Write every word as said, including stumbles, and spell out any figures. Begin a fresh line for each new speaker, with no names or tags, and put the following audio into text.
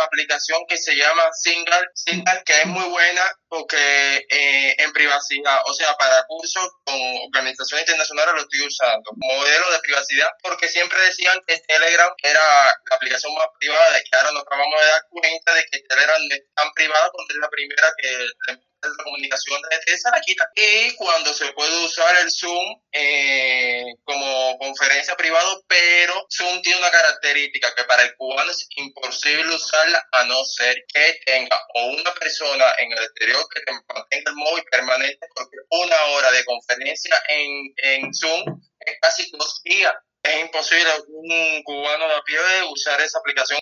aplicación que se llama Signal, Signal que es muy buena porque eh, en privacidad, o sea, para cursos con organizaciones internacionales lo estoy usando. Modelo de privacidad, porque siempre decían que Telegram era la aplicación más privada y que ahora nos acabamos de dar cuenta de que Telegram no es tan privada porque es la primera que la comunicación desde esa la quita. Y cuando se puede usar el Zoom eh, como conferencia privada, pero Zoom tiene una característica que para el cubano es imposible usarla a no ser que tenga o una persona en el exterior que te mantenga el móvil permanente, porque una hora de conferencia en, en Zoom es casi dos días. Es imposible un cubano de a pie usar esa aplicación.